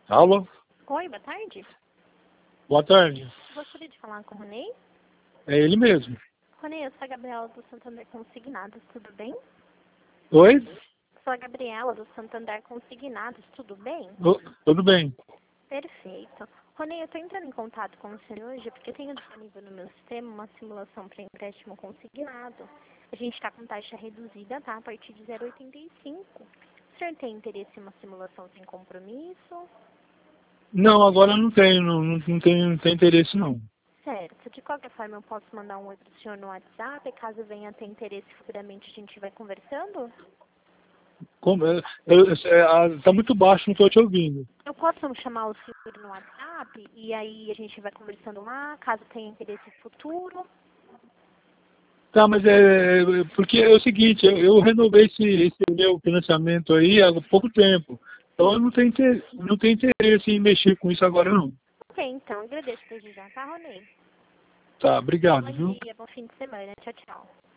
Alô? Oi, boa tarde. Boa tarde. Gostaria de falar com o Ronei. É ele mesmo. Ronei, eu sou a Gabriela do Santander Consignados, tudo bem? Oi? Sou a Gabriela do Santander Consignados, tudo bem? Tudo bem. Perfeito. Ronei, eu estou entrando em contato com o senhor hoje porque eu tenho disponível no meu sistema uma simulação para empréstimo consignado. A gente está com taxa reduzida, tá? A partir de 0,85. O senhor tem interesse em uma simulação sem compromisso? Não, agora não tenho, não tem interesse não. Certo. De qualquer forma, eu posso mandar um oi para o senhor no WhatsApp, caso venha a ter interesse futuramente a gente vai conversando? Tá muito baixo, não estou te ouvindo. Eu posso chamar o senhor no WhatsApp e aí a gente vai conversando lá, caso tenha interesse futuro? Tá, mas porque é o seguinte, eu renovei esse meu financiamento aí há pouco tempo. Então eu não tenho interesse em mexer com isso agora não. Ok, então, agradeço desde já, tá, Ronei? Tá, obrigado, Bom viu? dia, bom fim de semana. Tchau, tchau.